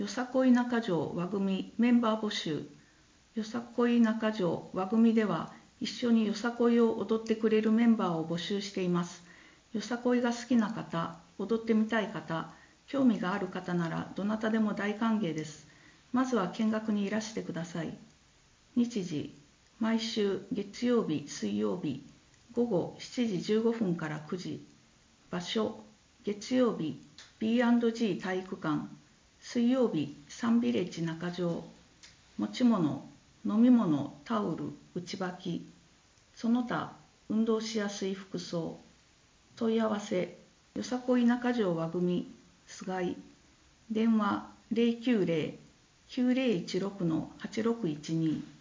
よさこい中条和組メンバー募集。よさこい中条和組では一緒によさこいを踊ってくれるメンバーを募集しています。よさこいが好きな方、踊ってみたい方、興味がある方ならどなたでも大歓迎です。まずは見学にいらしてください。日時、毎週月曜日、水曜日、午後7時15分から9時。場所、月曜日、B&G 体育館。水曜日、サンビレッジ中条。持ち物、飲み物、タオル、内履き。その他、運動しやすい服装。問い合わせ、よさこい中条和組、菅井。電話、090-9016-8612。